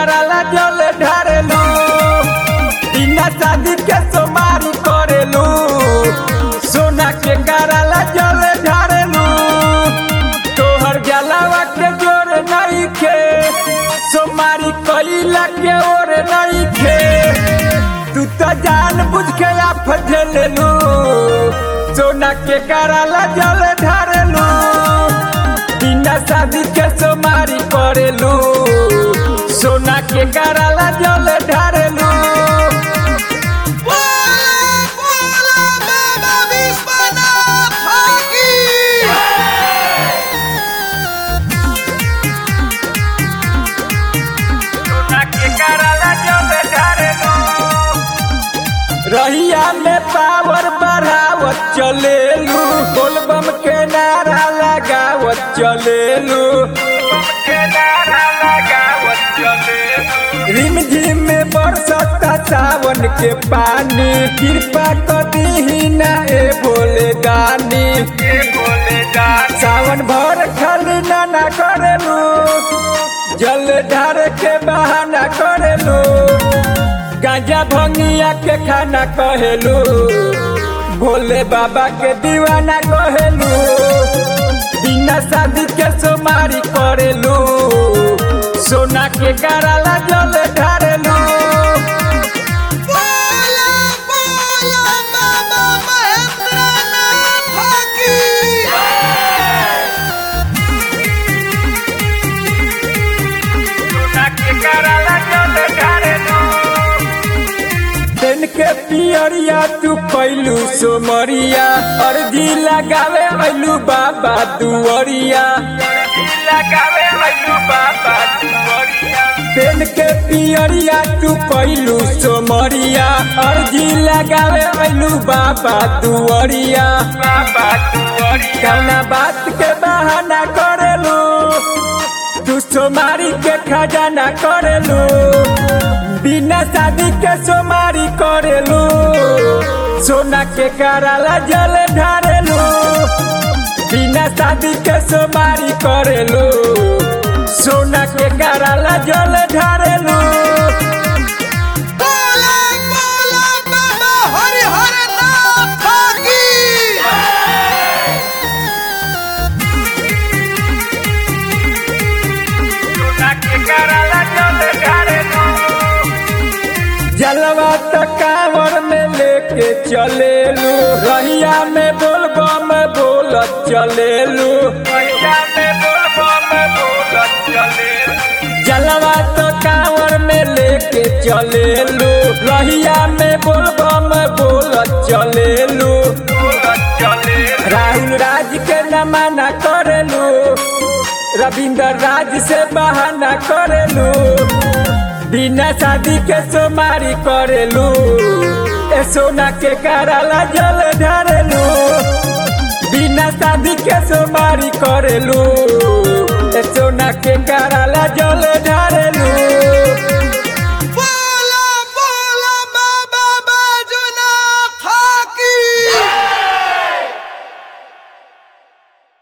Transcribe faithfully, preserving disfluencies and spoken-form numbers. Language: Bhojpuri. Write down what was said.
कराला जल ढारेलू बिना शादी के सोमारी करेलू सोना के कराला जल ढारेलू तोहर जलावा के जोर नहीं खे सोमारी कइला के ओर नहीं खे तू तो जान बुझ के आप झेलेलू सोना के कराला जल ढारेलू बिना शादी के सोमारी करेलू सोना के कराला जल ढारेलू रहिया में पावर बढ़ावत चलेलू बोलबम के नारा लगावत चलेलू रिम झिम में बरसता सावन के पानी कृपा कदी ना ए भोले दानी सावन भर खाली ना करेलू जल ढार के बहाना करेलू गांजा भंगिया के खाना कहेलू भोले बाबा के दीवाना कहेलू बिना शादी के सोमारी करेलू सोना के कराला जल ढारेलू के पियरिया तू कैलू सोमरिया अर्जी लगावे ऐलू बाबा दुआरिया पेन के पियरिया तू कैलू सोमरिया अर्जी लगावे ऐलू बाबा दुआरिया कौना बात के बहाना करेलू तू सोमारी के खजाना करेलू बिना शादी के सोमारी करेलू सोना के कराला जल ढारेलू बिना शादी के सोमारी करेलू सोना के कराला जल ढारेलू जलवा तो कांवर में लेके चलेलू रहिया में बोलबम बोलत चलेलू जलवा तो कांवर में लेके चलेलू रहिया में बोलबम बोलत चलेलू राहुल राज के न मना करेलू रविंद्र राज से बहाना करेलू बिना शादी के सोमारी करेलू ए सोना के कराला जल ढारेलू बिना शादी के सोमारी करेलू ए सोना के कराला जल ढारेलू।